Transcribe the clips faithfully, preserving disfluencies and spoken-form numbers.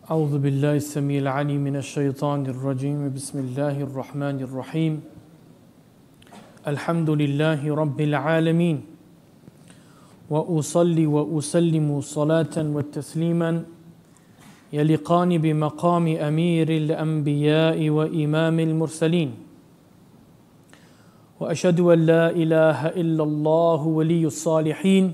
أعوذ بالله السميع العليم من الشيطان الرجيم بسم الله الرحمن الرحيم الحمد لله رب العالمين وأصلي وأسلم صلاة وتسليما يليقان بمقام أمير الأنبياء وإمام المرسلين وأشهد أن لا إله إلا الله ولي الصالحين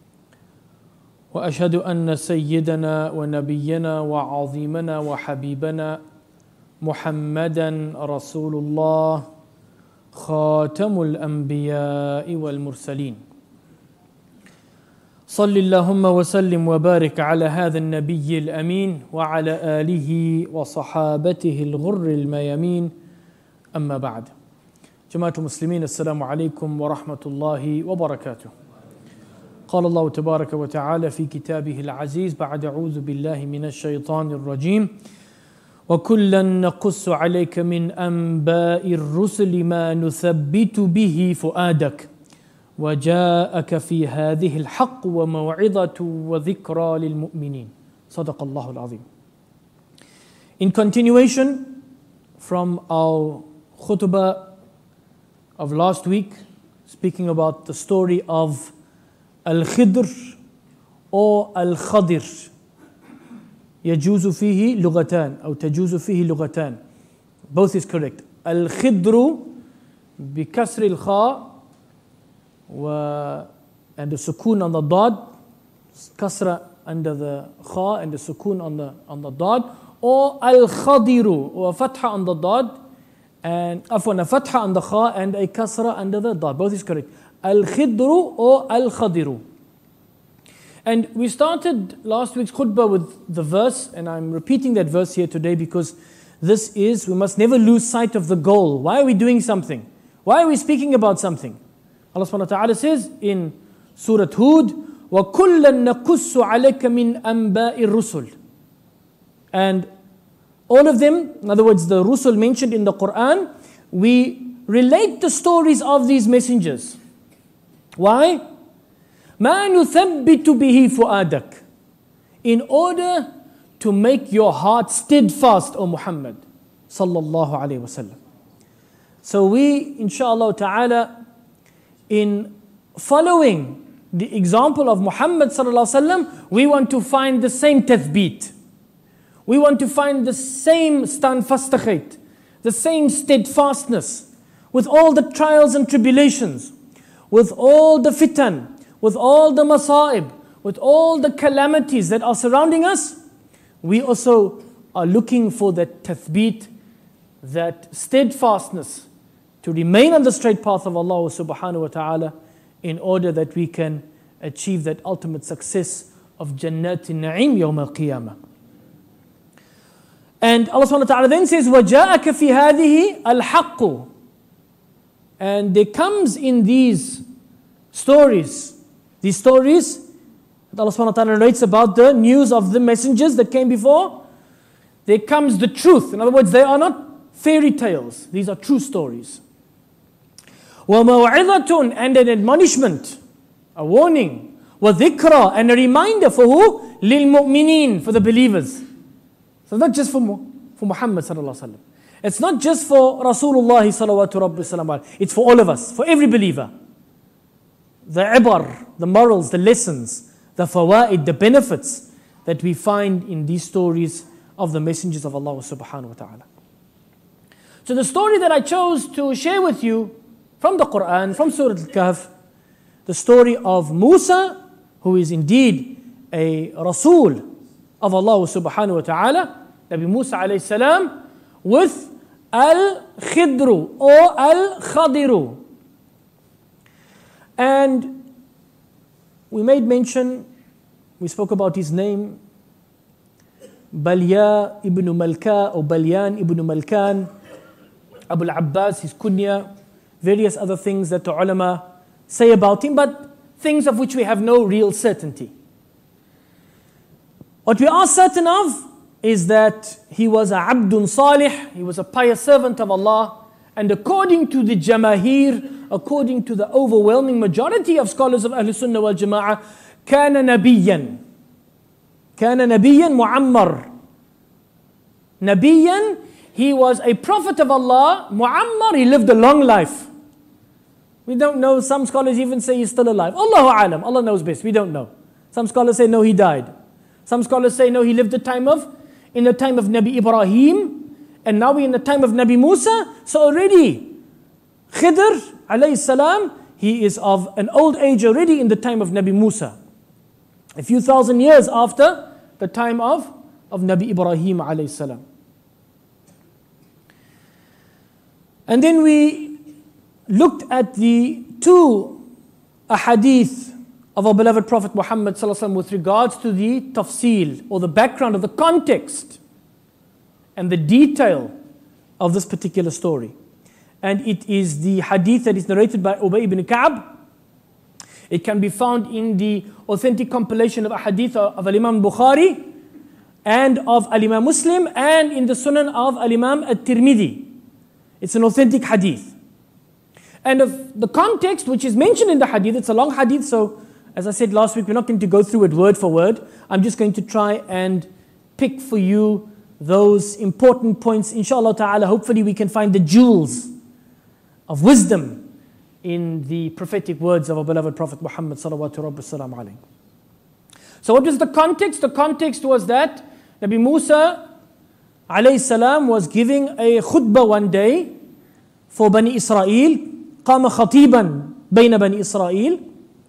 وأشهد أن سيدنا ونبينا وعظيمنا وحبيبنا محمدا رسول الله خاتم الأنبياء والمرسلين صل اللهم وسلم وبارك على هذا النبي الأمين وعلى آله وصحابته الغر الميامين أما بعد جماعة المسلمين السلام عليكم ورحمة الله وبركاته. قال الله تبارك وتعالى في كتابه العزيز بعد أعوذ بالله من الشيطان الرجيم وكلا نقص عليك من أنباء الرسل ما نثبت به فؤادك وجاءك في هذه الحق وموعظة وذكرى للمؤمنين صدق الله العظيم. In continuation from our khutbah of last week, speaking about the story of Al-Khidr or Al-Khadir. يجوز فيه لغتان أو تجوز فيه لغتان. Both is correct. Al-Khidru بكسر الخاء و and the sukun on the dot, kasra under the kha and the sukun on the on the dot, or Al-Khadiru or fatha on the dot and afwan a fatha on the kha and a kasra under the dot. Both is correct. Al-Khidru or Al-Khadiru. And we started last week's khutbah with the verse, and I'm repeating that verse here today because this is, we must never lose sight of the goal. Why are we doing something? Why are we speaking about something? Allah subhanahu wa ta'ala says in Surah Hud, وَكُلًّا نَقُصُّ عَلَيْكَ مِنْ أَنْبَاءِ الرُّسُلِ. And all of them, in other words, the Rusul mentioned in the Quran, we relate the stories of these messengers. Why? مَا نُثَبِّتُ بِهِ فُؤَادَكَ. In order to make your heart steadfast, O Muhammad sallallahu alayhi wa sallam. So we, inshallah ta'ala, in following the example of Muhammad sallallahu alayhi wa sallam, we want to find the same tathbeet. We want to find the same standfastigheid, the same steadfastness, with all the trials and tribulations, with all the fitan, with all the masa'ib, with all the calamities that are surrounding us. We also are looking for that tathbeet, that steadfastness, to remain on the straight path of Allah subhanahu wa ta'ala, in order that we can achieve that ultimate success of Jannatin Na'im Yawm al-Qiyamah. And Allah subhanahu wa ta'ala then says, وَجَاءَكَ فِي هَذِهِ الْحَقُّ. And there comes in these stories, these stories that Allah subhanahu wa ta'ala narrates about the news of the messengers that came before, there comes the truth. In other words, they are not fairy tales. These are true stories. وَمَوْعِظَةٌ. And an admonishment, a warning. وَذِكْرَى. And a reminder for who? لِلْمُؤْمِنِينَ. For the believers. So it's not just for, for Muhammad sallallahu alaihi wasallam. It's not just for Rasulullah sallallahu alaihi wasallam. It's for all of us, for every believer. The ibar, the morals, the lessons, the fawaid, the benefits that we find in these stories of the messengers of Allah subhanahu wa ta'ala. So the story that I chose to share with you from the Quran, from Surah Al-Kahf, the story of Musa, who is indeed a Rasul of Allah subhanahu wa ta'ala, Nabi Musa alayhi salam, with Al-Khidru or Al-Khadiru. And we made mention, we spoke about his name, Balya ibn Malka or Balyan ibn Malkan, Abu al-Abbas, his kunya, various other things that the ulama say about him, but things of which we have no real certainty. What we are certain of is that he was a abdun salih, he was a pious servant of Allah, and according to the jamahir, according to the overwhelming majority of scholars of Ahlul Sunnah wal Jama'ah, كان نبيا كان نبيا معمر Nabiyan, he was a prophet of Allah. Muammar, he lived a long life. We don't know. Some scholars even say he's still alive. Allahu alam. Allah knows best. We don't know. Some scholars say no, he died. Some scholars say no, he lived the time of, in the time of Nabi Ibrahim, and now we're in the time of Nabi Musa. So already, Khidr alayhi salam, he is of an old age already in the time of Nabi Musa. A few thousand years after the time of, of Nabi Ibrahim alayhi salam. And then we looked at the two ahadith of our beloved Prophet Muhammad sallallahu alaihi wasallam with regards to the tafsil, or the background, of the context and the detail of this particular story. And it is the hadith that is narrated by Ubay ibn Ka'b. It can be found in the authentic compilation of a hadith of Al-Imam Bukhari and of Al-Imam Muslim, and in the Sunan of Al-Imam At-Tirmidhi. It's an authentic hadith. And of the context which is mentioned in the hadith, it's a long hadith, so as I said last week, we're not going to go through it word for word. I'm just going to try and pick for you those important points. Inshallah ta'ala, hopefully we can find the jewels of wisdom in the prophetic words of our beloved Prophet Muhammad sallallahu alaihi wasallam. So what was the context? The context was that Nabi Musa alayhi salam was giving a khutbah one day for Bani Israel. قام خطيبا بين بني إسرائيل.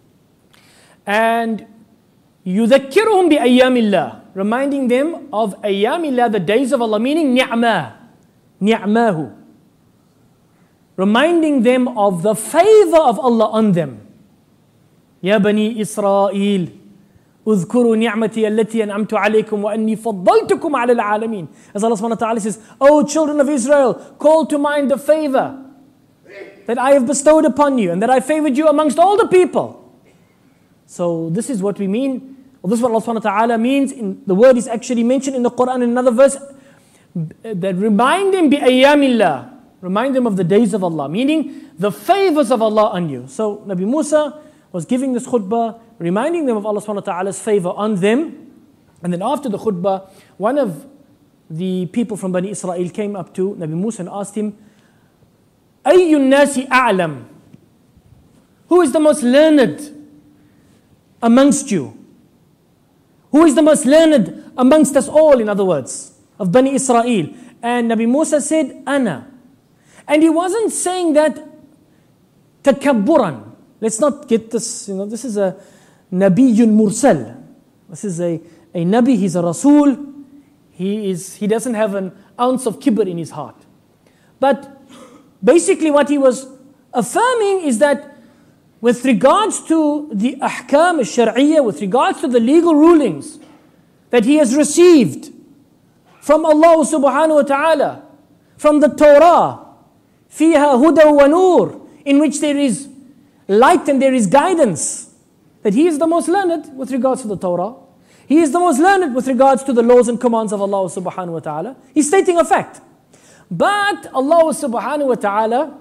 And يذكرهم بأيام الله, reminding them of أيام الله, the days of Allah, meaning نعمة, نعماه, reminding them of the favor of Allah on them. يا بني إسرائيل اذكروا نعمتي التي أنعمت عليكم وأني فضلتكم على العالمين. As Allah subhanahu wa ta'ala says, O children of Israel, call to mind the favor that I have bestowed upon you and that I favored you amongst all the people. So this is what we mean, or this is what Allah subhanahu wa ta'ala means. In, the word is actually mentioned in the Quran in another verse, that remind them bi-ayyamillah, remind them of the days of Allah, meaning the favors of Allah on you. So Nabi Musa was giving this khutbah, reminding them of Allah subhanahu wa ta'ala's favor on them. And then after the khutbah, one of the people from Bani Israel came up to Nabi Musa and asked him, أَيُّ النَّاسِ أَعْلَمُ, who is the most learned amongst you? Who is the most learned amongst us all, in other words, of Bani Israel? And Nabi Musa said, Ana. And he wasn't saying that takabburan. Let's not get this, you know, this is a Nabiyyun Mursal. This is a, a Nabi, he's a Rasul. He, is, he doesn't have an ounce of kibr in his heart. But basically what he was affirming is that with regards to the ahkam al-shar'iyyah, with regards to the legal rulings that he has received from Allah subhanahu wa ta'ala, from the Torah, fiha huda wa nur, in which there is light and there is guidance, that he is the most learned with regards to the Torah. He is the most learned with regards to the laws and commands of Allah subhanahu wa ta'ala. He's stating a fact. But Allah subhanahu wa ta'ala,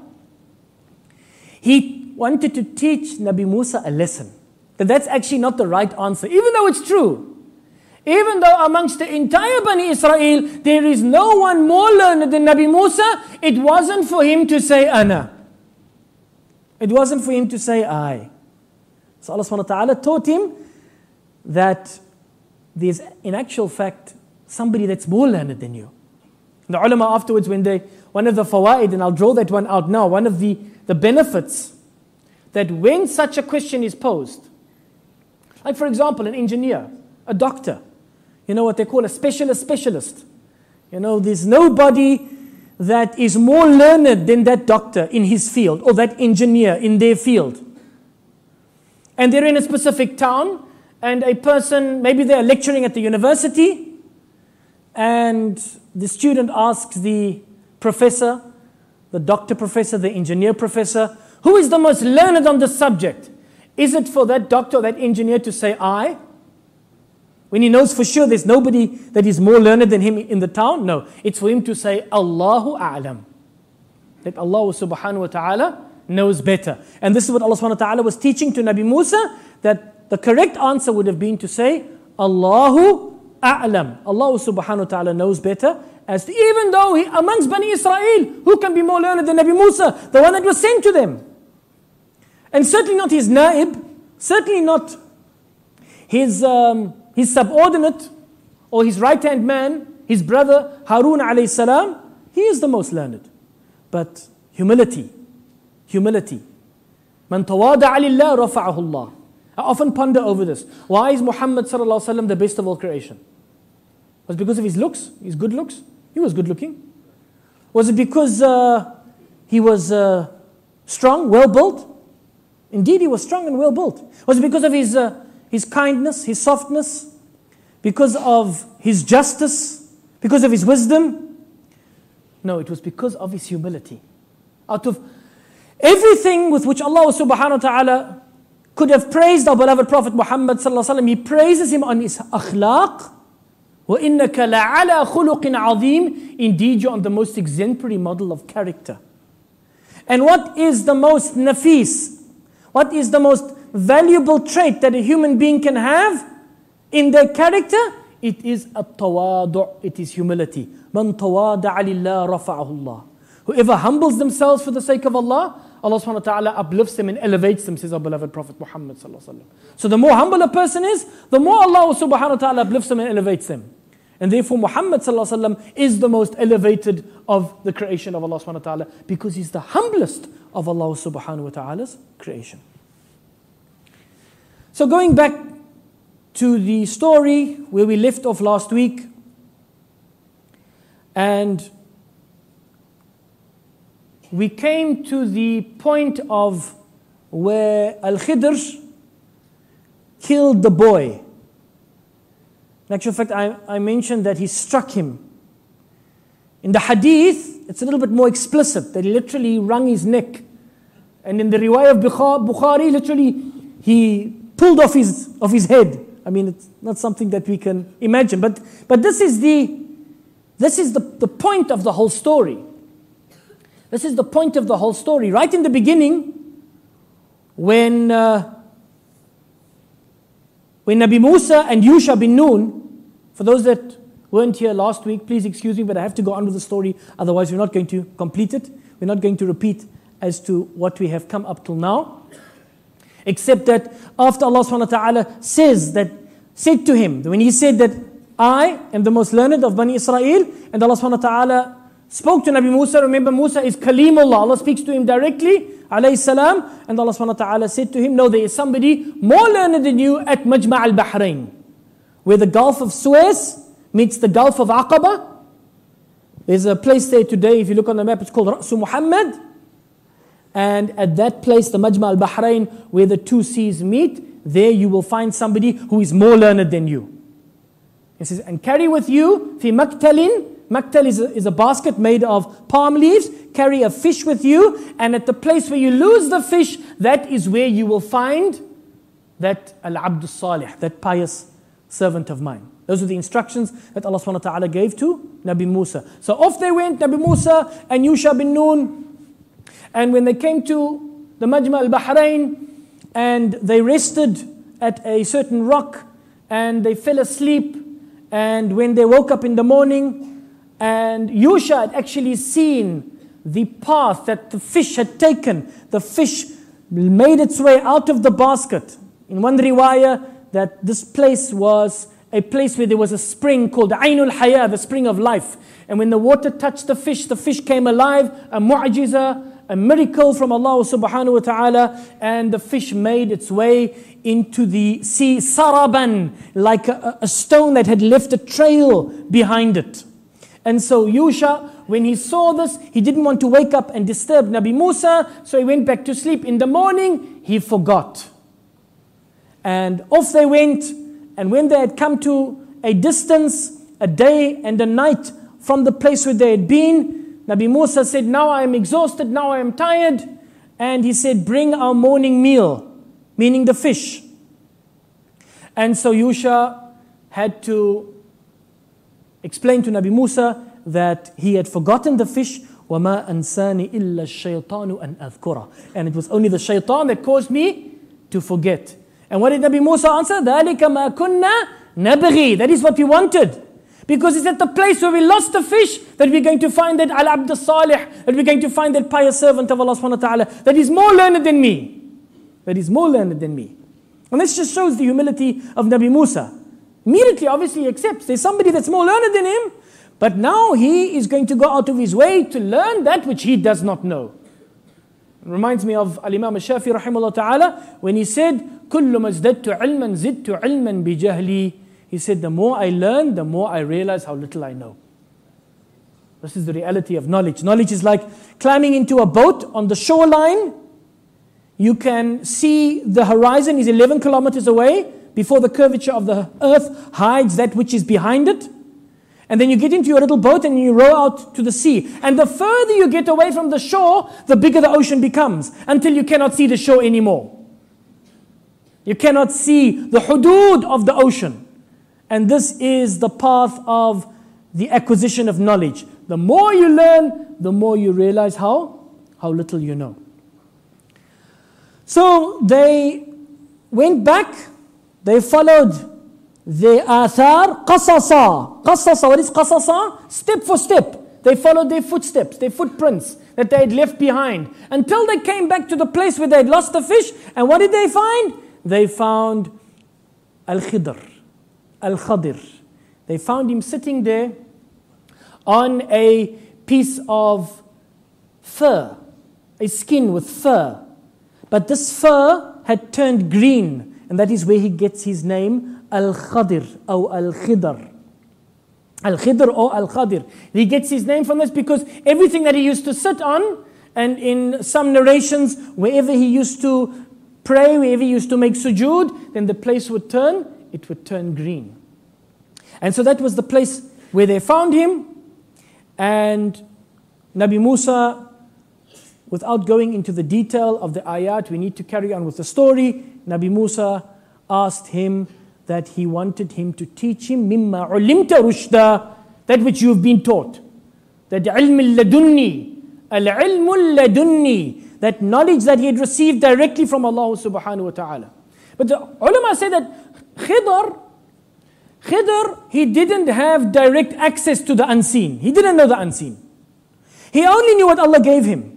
He wanted to teach Nabi Musa a lesson. That that's actually not the right answer, even though it's true. Even though amongst the entire Bani Israel, there is no one more learned than Nabi Musa, it wasn't for him to say ana. It wasn't for him to say I. So Allah subhanahu wa ta'ala taught him that there's in actual fact somebody that's more learned than you. The ulama afterwards, when they, one of the fawaid, and I'll draw that one out now, one of the, the benefits, that when such a question is posed, like for example, an engineer, a doctor, you know what they call a specialist specialist. You know, there's nobody that is more learned than that doctor in his field, or that engineer in their field. And they're in a specific town, and a person, maybe they're lecturing at the university, and the student asks the professor, the doctor professor, the engineer professor, who is the most learned on the subject? Is it for that doctor or that engineer to say I? When he knows for sure there's nobody that is more learned than him in the town? No, it's for him to say Allahu A'lam. That Allah subhanahu wa ta'ala knows better. And this is what Allah subhanahu wa ta'ala was teaching to Nabi Musa, that the correct answer would have been to say Allahu A'lam. Allah subhanahu wa ta'ala knows better. as to, even though he, amongst Bani Israel, who can be more learned than Nabi Musa, the one that was sent to them? And certainly not his naib, certainly not his, um, his subordinate or his right-hand man, his brother Harun alayhi salam. He is the most learned. But humility, humility. Man tawada'a lillah rafa'ahu Allah. I often ponder over this. Why is Muhammad sallallahu alaihi wasallam the best of all creation? Was it because of his looks, his good looks? He was good looking. Was it because uh, he was uh, strong, well built? Indeed, he was strong and well built. Was it because of his uh, his kindness, his softness? Because of his justice? Because of his wisdom? No, it was because of his humility. Out of everything with which Allah subhanahu wa ta'ala could have praised our beloved Prophet Muhammad sallallahu alaihi wasallam, he praises him on his akhlaq. وَإِنَّكَ لَعَلَى خُلُقٍ عَظِيمٍ. Indeed, you're on the most exemplary model of character. And what is the most nafis? What is the most valuable trait that a human being can have in their character? It is at-tawadu', it is humility. مَنْ تَوَادَعَ لِلَّهِ رَفَعَهُ اللَّهُ. Whoever humbles themselves for the sake of Allah, Allah subhanahu wa ta'ala uplifts them and elevates them, says our beloved Prophet Muhammad sallallahu alaihi wasallam. So the more humble a person is, the more Allah subhanahu wa ta'ala uplifts them and elevates them. And therefore Muhammad sallallahu alaihi wasallam is the most elevated of the creation of Allah subhanahu wa ta'ala, because he's the humblest of Allah subhanahu wa ta'ala's creation. So going back to the story where we left off last week, and we came to the point of where Al-Khidr killed the boy. In actual fact, I, I mentioned that he struck him. In the hadith, it's a little bit more explicit, that he literally wrung his neck. And in the riwayah of Bukhari, literally, he pulled off his, off his head. I mean, it's not something that we can imagine. But, but this is, the, this is the, the point of the whole story. This is the point of the whole story. Right in the beginning, when uh, when Nabi Musa and Yusha bin Nun, for those that weren't here last week, please excuse me, but I have to go on with the story, otherwise we're not going to complete it. We're not going to repeat as to what we have come up till now. Except that after Allah subhanahu wa ta'ala says that, said to him, when he said that I am the most learned of Bani Israel, and Allah subhanahu wa ta'ala spoke to Nabi Musa. Remember, Musa is Kalimullah. Allah speaks to him directly, alayhi salam. And Allah subhanahu wa ta'ala said to him, no, there is somebody more learned than you at Majma' al-Bahrain, where the Gulf of Suez meets the Gulf of Aqaba. There's a place there today, if you look on the map, it's called Ra'su Muhammad. And at that place, the Majma' al-Bahrain, where the two seas meet, there you will find somebody who is more learned than you. He says, and carry with you, fi maktalin. Maktal is a, is a basket made of palm leaves. Carry a fish with you, and at the place where you lose the fish, that is where you will find that Al-Abdus Salih, that pious servant of mine. Those are the instructions that Allah subhanahu wa ta'ala gave to Nabi Musa. So off they went, Nabi Musa and Yusha bin Nun. And when they came to the Majma' al-Bahrain, and they rested at a certain rock, and they fell asleep, and when they woke up in the morning, and Yusha had actually seen the path that the fish had taken. The fish made its way out of the basket. In one riwayah, that this place was a place where there was a spring called Ainul Haya, the spring of life. And when the water touched the fish, the fish came alive, a mu'jiza, a miracle from Allah subhanahu wa ta'ala, and the fish made its way into the sea, saraban, like a, a stone that had left a trail behind it. And so Yusha, when he saw this, he didn't want to wake up and disturb Nabi Musa, so he went back to sleep. In the morning, he forgot. And off they went, and when they had come to a distance, a day and a night from the place where they had been, Nabi Musa said, now I am exhausted, now I am tired. And he said, bring our morning meal, meaning the fish. And so Yusha had to explained to Nabi Musa that he had forgotten the fish. وَمَا أَنْسَانِ إِلَّا الشَّيْطَانُ أَنْ أَذْكُرَ. And it was only the shaitan that caused me to forget. And what did Nabi Musa answer? ذَلِكَ مَا كُنَّا نَبْغِي. That is what we wanted. Because it's at the place where we lost the fish that we're going to find that Al-Abd al-Salih, that we're going to find that pious servant of Allah subhanahu wa ta'ala, that is more learned than me. That is more learned than me. And this just shows the humility of Nabi Musa. Immediately, obviously, he accepts. There's somebody that's more learned than him. But now he is going to go out of his way to learn that which he does not know. It reminds me of Al-Imam al-Shafi rahimahullah ta'ala when he said, كُلُّ مَزْدَدْتُ عِلْمًا زِدْتُ عِلْمًا بِجَهْلِي. He said, the more I learn, the more I realize how little I know. This is the reality of knowledge. Knowledge is like climbing into a boat on the shoreline. You can see the horizon is eleven kilometers away before the curvature of the earth hides that which is behind it. And then you get into your little boat and you row out to the sea. And the further you get away from the shore, the bigger the ocean becomes, until you cannot see the shore anymore. You cannot see the hudud of the ocean. And this is the path of the acquisition of knowledge. The more you learn, the more you realize how, how little you know. So they went back, they followed the athar, qasasa. Qasasa, what is qasasa? Step for step. They followed their footsteps, their footprints that they had left behind, until they came back to the place where they had lost the fish. And what did they find? They found Al-Khidr. Al-Khadir. They found him sitting there on a piece of fur, a skin with fur. But this fur had turned green, and that is where he gets his name, Al-Khadir or Al-Khidr. Al-Khidr or Al-Khadir. He gets his name from this because everything that he used to sit on, and in some narrations, wherever he used to pray, wherever he used to make sujood, then the place would turn, it would turn green. And so that was the place where they found him. And Nabi Musa, without going into the detail of the ayat, we need to carry on with the story. Nabi Musa asked him that he wanted him to teach him mimma ulimta rushda, that which you have been taught. That ilm al-ladunni, al-ilm al-ladunni, that knowledge that he had received directly from Allah subhanahu wa ta'ala. But the ulama say that Khidr, Khidr, he didn't have direct access to the unseen. He didn't know the unseen. He only knew what Allah gave him.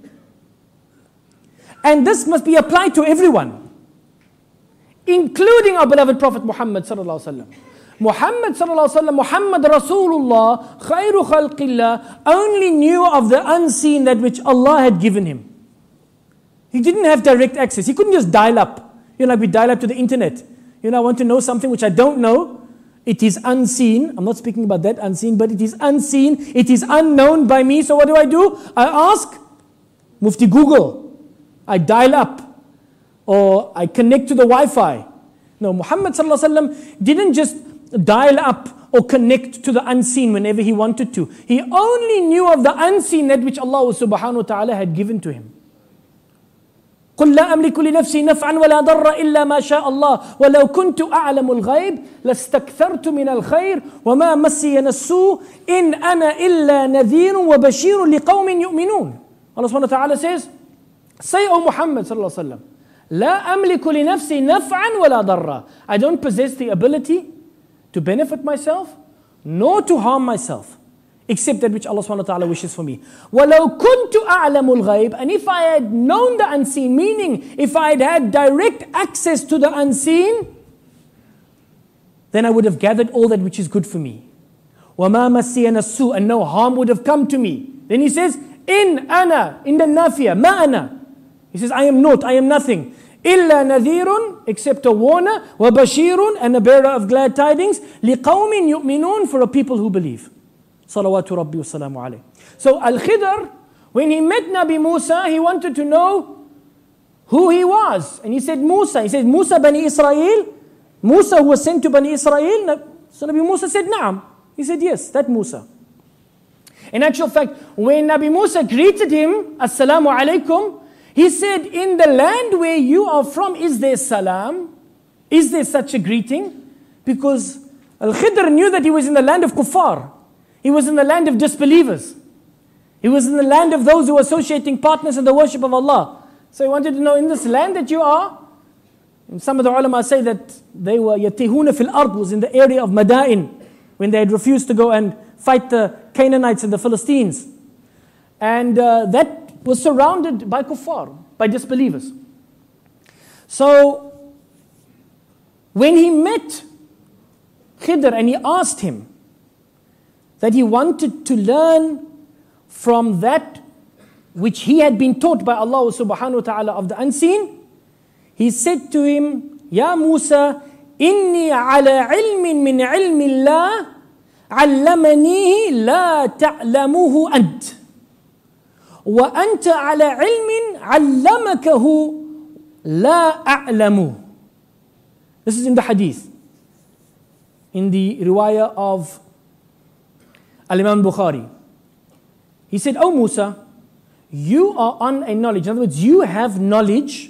And this must be applied to everyone, including our beloved Prophet Muhammad sallallahu alaihi wasallam. Muhammad sallallahu alaihi wasallam, Muhammad Rasulullah, khairu khalqillah, only knew of the unseen that which Allah had given him. He didn't have direct access. He couldn't just dial up. You know, like we dial up to the internet. You know, I want to know something which I don't know. It is unseen. I'm not speaking about that unseen, but it is unseen. It is unknown by me. So what do I do? I ask Mufti Google. I dial up. Or I connect to the Wi-Fi. No, Muhammad sallallahu alaihi wasallam didn't just dial up or connect to the unseen whenever he wanted to. He only knew of the unseen, that which Allah subhanahu wa ta'ala had given to him. قل لا أملك لنفسي نفعا ولا ضرا إلا ما شاء الله ولو كنت أعلم الغيب لاستكثرت من الخير وما مسي السوء إن أنا إلا نذير وبشير لقوم يؤمنون. Allah subhanahu wa ta'ala says, say, O Muhammad sallallahu alaihi wasallam, لا أملك لنفسي نفعا ولا ضرا. I don't possess the ability to benefit myself nor to harm myself, except that which Allah subhanahu wa ta'ala wishes for me. وَلَوْ كُنْتُ أَعْلَمُ الْغَيْبِ. And if I had known the unseen, meaning if I had had direct access to the unseen, then I would have gathered all that which is good for me. وَمَا مَسِّيَنَا السُّوء. And no harm would have come to me. Then he says, in ana, in the nafiya, ma ana. He says, I am not, I am nothing. إِلَّا نَذِيرٌ, except a warner, وَبَشِيرٌ, and a bearer of glad tidings, لِقَوْمٍ يُؤْمِنُونَ, for a people who believe. Salawatu Rabbi wa salamu alayhi. So Al-Khidr, when he met Nabi Musa, he wanted to know who he was. And he said Musa. He said, Musa Bani Israel? Musa who was sent to Bani Israel? So Nabi Musa said, Naam. He said, yes, that Musa. In actual fact, when Nabi Musa greeted him, Assalamu alaikum, he said, in the land where you are from, is there salam? Is there such a greeting? Because Al-Khidr knew that he was in the land of kuffar. He was in the land of disbelievers. He was in the land of those who were associating partners in the worship of Allah. So he wanted to know, in this land that you are, and some of the ulama say that they were yatihuna fil ard, was in the area of Madain, when they had refused to go and fight the Canaanites and the Philistines. And uh, that was surrounded by kuffar, by disbelievers. So, when he met Khidr and he asked him that he wanted to learn from that which he had been taught by Allah subhanahu wa ta'ala of the unseen, he said to him, Ya Musa, inni ala ilmin min ilmi Allah, allamanihi la ta'lamuhu ant. Wa anta ala ilmin allamakahu la a'lamu. This is in the hadith, in the riwayah of Al-Imam Bukhari. He said, Oh Musa, you are on a knowledge. In other words, you have knowledge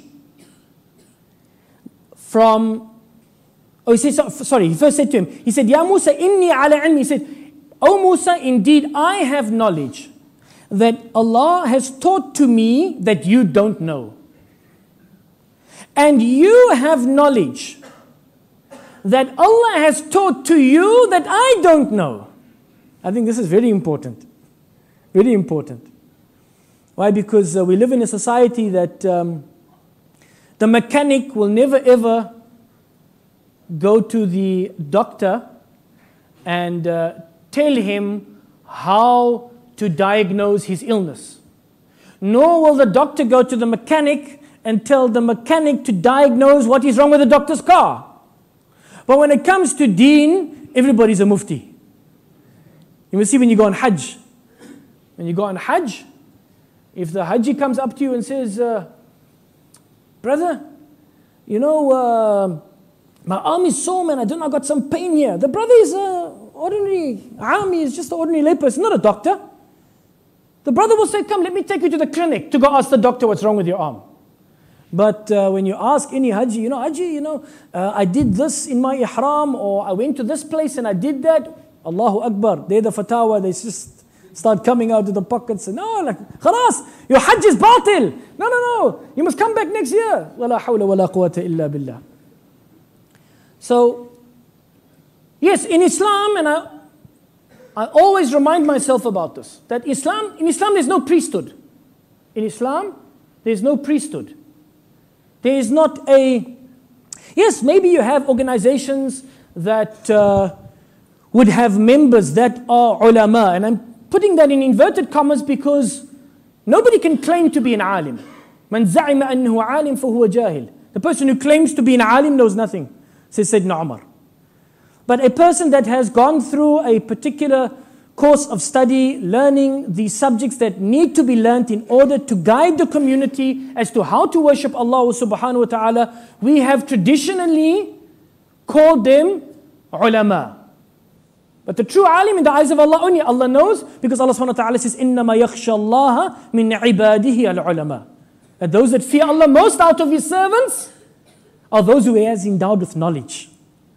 from, oh he said, sorry, he first said to him, he said, Ya Musa, inni ala ilmi. He said, Oh Musa, indeed I have knowledge that Allah has taught to me that you don't know. And you have knowledge that Allah has taught to you that I don't know. I think this is very important. Very important. Why? Because uh, we live in a society that um, the mechanic will never ever go to the doctor and uh, tell him how to diagnose his illness. Nor will the doctor go to the mechanic and tell the mechanic to diagnose what is wrong with the doctor's car. But when it comes to deen, everybody's a mufti. You will see when you go on Hajj. When you go on Hajj, if the Hajji comes up to you and says, uh, brother, you know, uh, my arm is sore, man, I don't know, I got some pain here. The brother is an ordinary army, is just an ordinary layperson, not a doctor. The brother will say, come, let me take you to the clinic to go ask the doctor what's wrong with your arm. But uh, when you ask any Haji, you know, Haji, you know, uh, I did this in my ihram, or I went to this place and I did that. Allahu Akbar. They're the fatwa, they just start coming out of the pockets and, no, like, khalas, your Hajj is batil. No, no, no, you must come back next year. Wala hawla wala quwwata illa billah. So, yes, in Islam, and I, I always remind myself about this, that Islam, in Islam there's no priesthood. In Islam, there's no priesthood. There is not a, yes, maybe you have organizations that uh, would have members that are ulama, and I'm putting that in inverted commas because nobody can claim to be an alim. Man za'ima annahu alim fahuwa jahil. The person who claims to be an alim knows nothing, says Sayyidina Umar. But a person that has gone through a particular course of study, learning the subjects that need to be learnt in order to guide the community as to how to worship Allah subhanahu wa ta'ala, we have traditionally called them ulama. But the true alim in the eyes of Allah only, Allah knows, because Allah subhanahu wa ta'ala says, إِنَّمَا يَخْشَى اللَّهَ مِنْ عِبَادِهِ الْعُلَمَاء. That those that fear Allah most out of His servants are those who He has endowed with knowledge.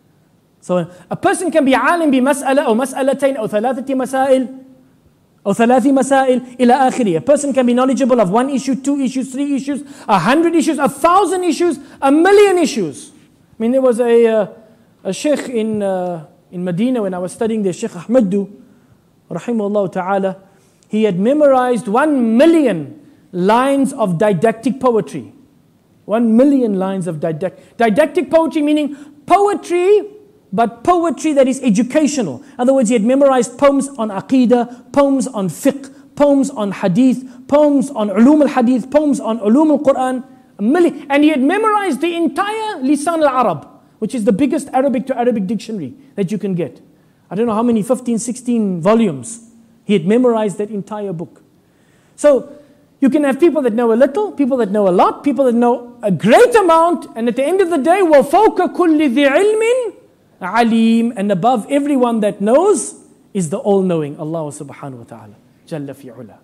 So a person can be alim bi mas'ala or mas'alatain or thalathati masail or thalathi masail ila akhiri. A person can be knowledgeable of one issue, two issues, three issues, a hundred issues, a thousand issues, a million issues. I mean, there was a uh, a sheikh in uh, in Medina when I was studying there, Sheikh Ahmadu, rahimahullah ta'ala. He had memorized one million lines of didactic poetry. One million lines of didactic didactic poetry, meaning poetry, but poetry that is educational. In other words, he had memorized poems on aqidah, poems on fiqh, poems on hadith, poems on ulum al-hadith, poems on ulum al-Quran, a million. And he had memorized the entire Lisan al-Arab, which is the biggest Arabic to Arabic dictionary that you can get. I don't know how many, fifteen, sixteen volumes. He had memorized that entire book. So, you can have people that know a little, people that know a lot, people that know a great amount, and at the end of the day, وَفَوْقَ كُلِّ ذِي عِلْمٍ Alim, and above everyone that knows is the all-knowing Allah subhanahu wa ta'ala. Jalla fi'ula.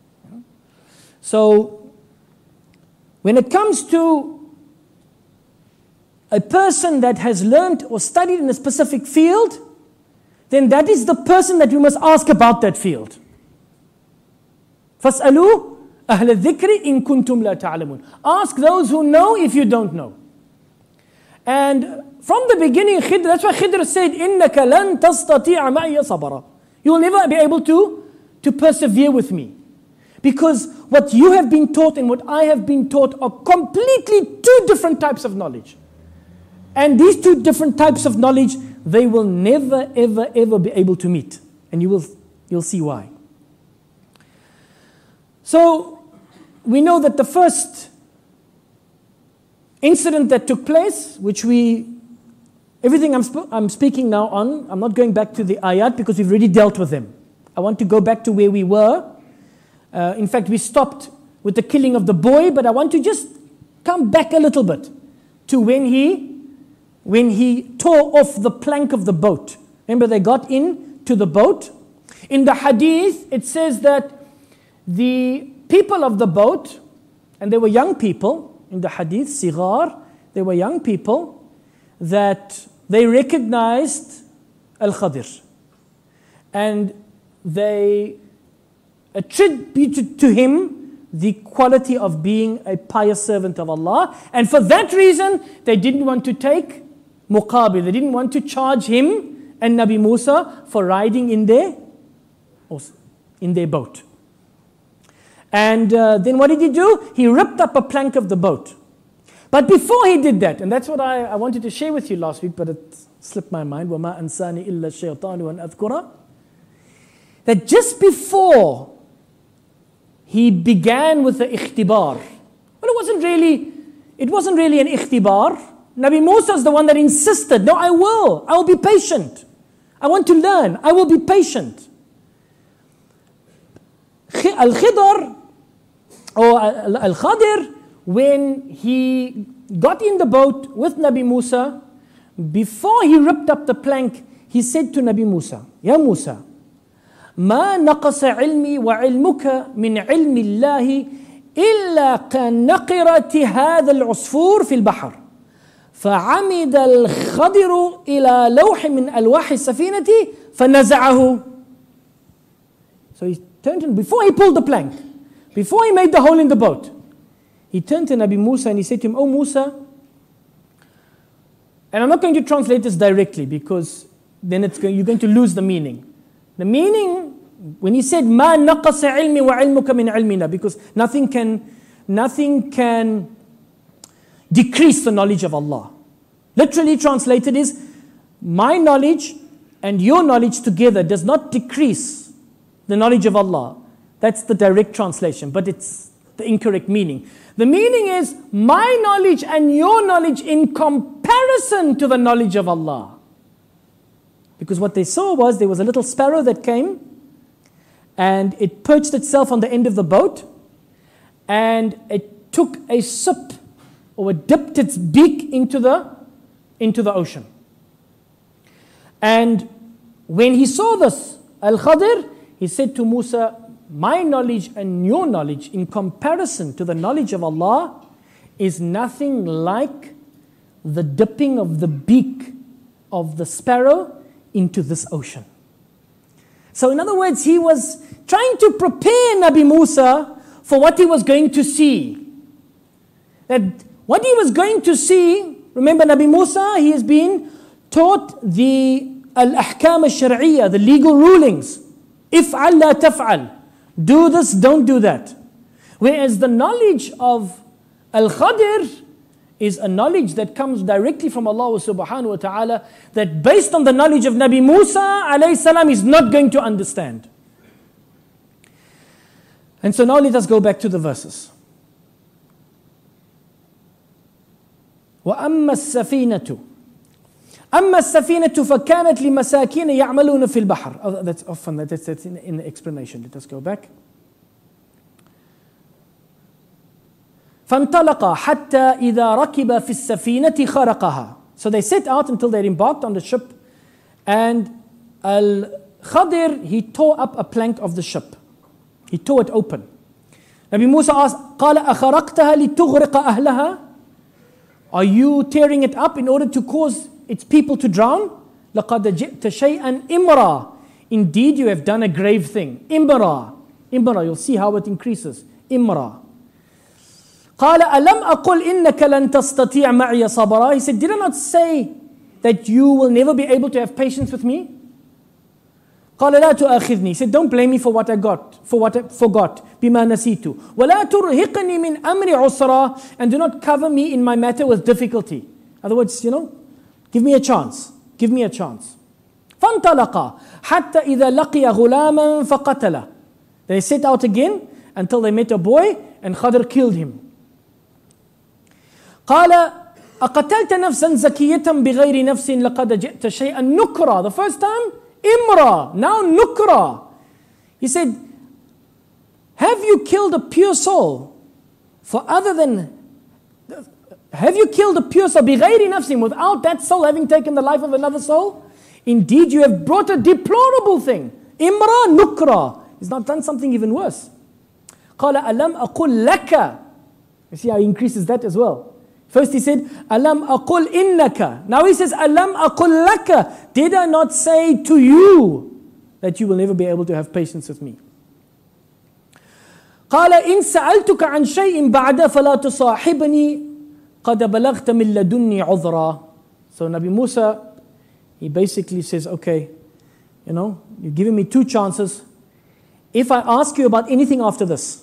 So, when it comes to a person that has learned or studied in a specific field, then that is the person that we must ask about that field. فَاسْأَلُوا أَهْلَ الذِّكْرِ إِن كُنْتُمْ لَا تَعْلَمُونَ. Ask those who know if you don't know. And from the beginning, Khidr, that's why Khidr said, إِنَّكَ لَن تَسْتَطِيعَ مَعِيَ صَبَرًا. You will never be able to, to persevere with me. Because what you have been taught and what I have been taught are completely two different types of knowledge. And these two different types of knowledge, they will never, ever, ever be able to meet. And you will, you'll see why. So, we know that the first incident that took place, which we, everything I'm, sp- I'm speaking now on, I'm not going back to the ayat because we've already dealt with them. I want to go back to where we were. Uh, in fact, we stopped with the killing of the boy, but I want to just come back a little bit to when he, when he tore off the plank of the boat. Remember, they got in to the boat. In the hadith, it says that the people of the boat, and they were young people, in the hadith, sigar, they were young people, that they recognized Al-Khadir. And they attributed to him the quality of being a pious servant of Allah. And for that reason, they didn't want to take muqabil. They didn't want to charge him and Nabi Musa for riding in their, in their boat. And uh, then what did he do? He ripped up a plank of the boat. But before he did that, and that's what I, I wanted to share with you last week, but it slipped my mind, وَمَا أَنْسَانِ إِلَّا الشَّيْطَانُ وَأَنْ أَذْكُرَ, that just before he began with the ikhtibar, well, it wasn't really, it wasn't really an ikhtibar. Nabi Musa is the one that insisted, no, I will, I will be patient. I want to learn, I will be patient. Al-Khidr, or Al-Khadir, when he got in the boat with Nabi Musa, before he ripped up the plank, he said to Nabi Musa, Ya Musa, ما نقص علمي وعلمك من علم الله إلا كنقرة هذا العصفور في البحر فعمد الخضر إلى لوح من ألواح السفينة فنزعه. So he turned to, before he pulled the plank, before he made the hole in the boat, he turned to Nabi Musa and he said to him, Oh Musa, and I'm not going to translate this directly because then it's going, you're going to lose the meaning. The meaning, when he said, "Ma naqasa ilmi wa ilmuka min ilmina," because nothing can, nothing can decrease the knowledge of Allah. Literally translated is, my knowledge and your knowledge together does not decrease the knowledge of Allah. That's the direct translation, but it's the incorrect meaning. The meaning is, my knowledge and your knowledge in comparison to the knowledge of Allah. Because what they saw was there was a little sparrow that came and it perched itself on the end of the boat and it took a sip or it dipped its beak into the, into the ocean. And when he saw this, Al-Khadir, he said to Musa, my knowledge and your knowledge in comparison to the knowledge of Allah is nothing like the dipping of the beak of the sparrow into this ocean. So in other words, he was trying to prepare Nabi Musa for what he was going to see. That what he was going to see, remember Nabi Musa, he has been taught the al-ahkam al-shar'iyya, the legal rulings. If'al la taf'al. Do this, don't do that. Whereas the knowledge of Al-Khadir is a knowledge that comes directly from Allah subhanahu wa ta'ala, that based on the knowledge of Nabi Musa alayhi salam is not going to understand. And so now let us go back to the verses. وَأَمَّا السَّفِينَةُ أَمَّا السَّفِينَةُ فَكَانَتْ لِمَسَاكِينَ يَعْمَلُونَ فِي الْبَحْرِ. Oh, that's often, that's, that's in, in the explanation. Let us go back. فانطلقا حتى إذا ركب في السفينة خرقها. So they set out until they embarked on the ship, and Al-Khadir, he tore up a plank of the ship. He tore it open. Nabi Musa asked, قال أخرقتها لتغرق أهلها? Are you tearing it up in order to cause its people to drown? لقد جئت شيئا إمرا. Indeed, you have done a grave thing. إمرا. إمرا, you'll see how it increases. إمرا. قال ألم أقل إنك لن تستطيع معي صبرا. He said, did I not say that you will never be able to have patience with me? قال لا تؤاخذني. He said, don't blame me for what I got, for what I forgot. بما نسيت. ولا ترهقني من أمر عسرا. And do not cover me in my matter with difficulty. In other words, you know, give me a chance. Give me a chance. فانطلقا حتى إذا لقي غلاما فقتله. They set out again until they met a boy and Khadr killed him. قال أقتلت نفسا زكية بغير نفس لقد جئت شيئا نكرا. The first time, imra. Now nukra. He said, have you killed a pure soul for other than, have you killed a pure soul بغير نفس, without that soul having taken the life of another soul? Indeed, you have brought a deplorable thing. Imra nukra. He's not done something even worse. قال ألم أقل لك. You see how he increases that as well. First he said, Alam aqul innaka. Now he says, Alam aqul laka. Did I not say to you that you will never be able to have patience with me? قال إن سألتك عن شيء بعد فلا تصاحبني قد بلغت من لدني عذرا. So Nabi Musa, he basically says, okay, you know, you've given me two chances. If I ask you about anything after this,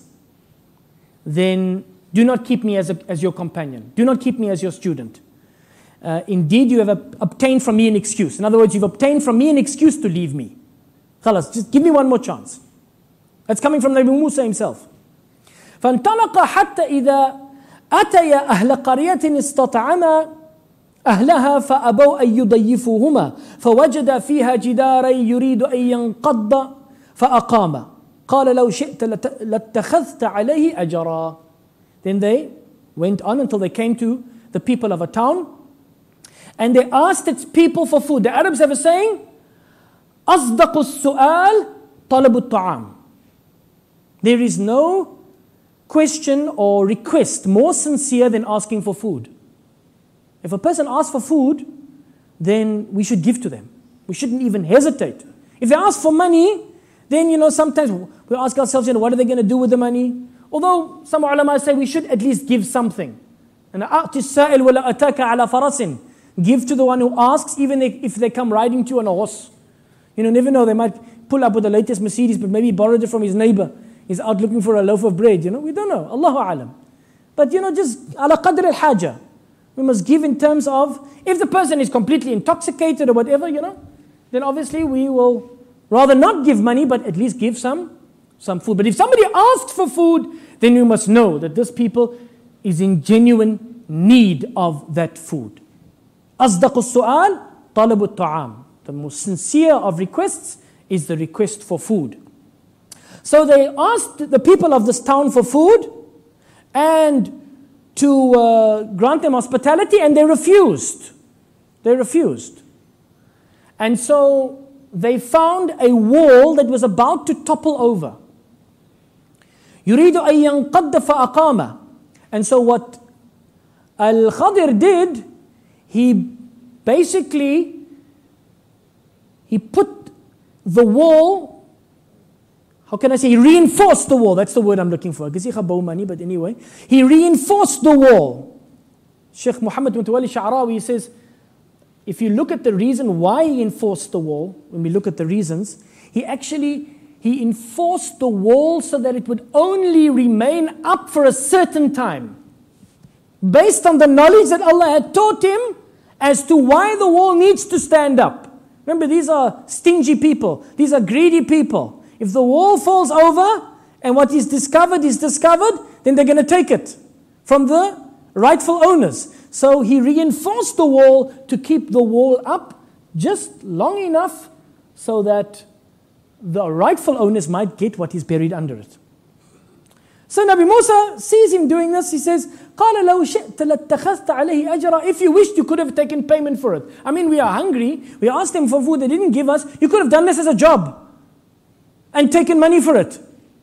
then do not keep me as, a, as your companion. Do not keep me as your student. Uh, indeed, you have ob- obtained from me an excuse. In other words, you've obtained from me an excuse to leave me. Khalas, just give me one more chance. That's coming from Nabi Musa himself. فانطلق حتى إذا أتيا أهل قرية استطعما أهلها فأبوا أن يضيفوهما فوجد فيها جدارا يريد أن ينقض فأقام قال لو شئت لاتخذت عليه أجرا. Then they went on until they came to the people of a town and they asked its people for food. The Arabs have a saying, أصدق السؤال طلب الطعام. There is no question or request more sincere than asking for food. If a person asks for food, then we should give to them. We shouldn't even hesitate. If they ask for money, then, you know, sometimes we ask ourselves, you know, what are they going to do with the money? Although some ulama say we should at least give something. And أَعْتِ السَّائِلْ وَلَا أَتَاكَ عَلَى فَرَسٍ. Give to the one who asks, even if they come riding to you on a horse. You know, never know, they might pull up with the latest Mercedes, but maybe he borrowed it from his neighbor. He's out looking for a loaf of bread, you know. We don't know. Allahu a'lam. But, you know, just ala qadr al-haja. We must give in terms of, if the person is completely intoxicated or whatever, you know, then obviously we will rather not give money, but at least give some, some food. But if somebody asks for food, then you must know that this people is in genuine need of that food. أصدق السؤال طلب الطعام. The most sincere of requests is the request for food. So they asked the people of this town for food and to uh, grant them hospitality, and they refused. They refused. And so they found a wall that was about to topple over. يريد أن ينقض فأقام. And so what Al-Khadir did, he basically, he put the wall, how can I say, he reinforced the wall. That's the word I'm looking for. But anyway, he reinforced the wall. Sheikh Muhammad Mutawalli Sha'rawi says, if you look at the reason why he enforced the wall, when we look at the reasons, he actually, he enforced the wall so that it would only remain up for a certain time. Based on the knowledge that Allah had taught him as to why the wall needs to stand up. Remember, these are stingy people. These are greedy people. If the wall falls over and what is discovered is discovered, then they're going to take it from the rightful owners. So he reinforced the wall to keep the wall up just long enough so that the rightful owners might get what is buried under it. So Nabi Musa sees him doing this. He says, قَالَ لَوْ شِئْتَ لَاتَّخَذْتَ عَلَيْهِ أَجْرًا. If you wished, you could have taken payment for it. I mean, we are hungry. We asked them for food. They didn't give us. You could have done this as a job and taken money for it.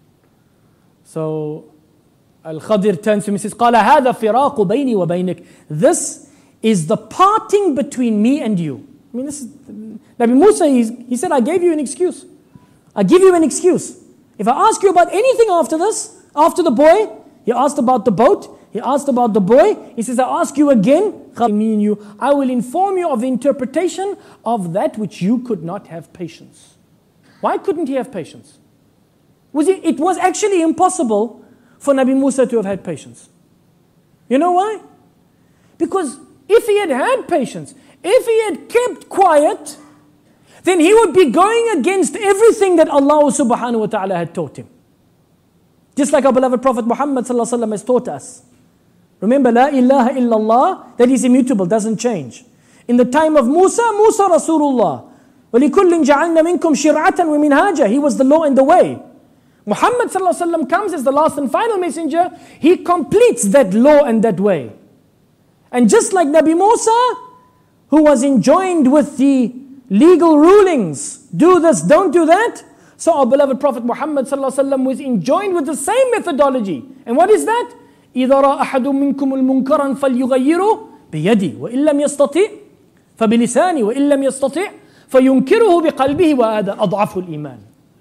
So Al-Khadir turns to him and says, قَالَ هَذَا فِرَاقُ بَيْنِي وَبَيْنِكَ. This is the parting between me and you. I mean, this is, Nabi Musa, he, he said, I gave you an excuse. I give you an excuse. If I ask you about anything after this, after the boy, he asked about the boat, He asked about the boy. He says, I ask you again, me and you, I will inform you of the interpretation of that which you could not have patience. Why couldn't he have patience? Was it, it was actually impossible for Nabi Musa to have had patience. You know why? Because if he had had patience, if he had kept quiet, then he would be going against everything that Allah subhanahu wa ta'ala had taught him. Just like our beloved Prophet Muhammad sallallahu alaihi wasallam has taught us. Remember, La ilaha illallah, that is immutable, doesn't change. In the time of Musa, Musa Rasulullah. وَلِكُلٍّ جَعَلْنَا مِنْكُمْ شِرْعَةً وَمِنْهَاجًا. He was the law and the way. Muhammad sallallahu alaihi wasallam comes as the last and final messenger. He completes that law and that way. And just like Nabi Musa, who was enjoined with the legal rulings, do this, don't do that. So our beloved Prophet Muhammad sallallahu alaihi wasallam was enjoined with the same methodology. And what is that? إِذَا رَأَ أَحَدٌ مِّنْكُمُ الْمُنْكَرًا فَلْيُغَيِّرُهُ بِيَدِهِ وَإِن لَّمْ يَسْتَطِعْ فَبِلِسَانِهِ وَإِن لَّمْ يَسْتَطِعْ فَيُنْكِرُهُ بِقَلْبِهِ وَهَذَا أَضْعَفُ الْإِيمَانِ.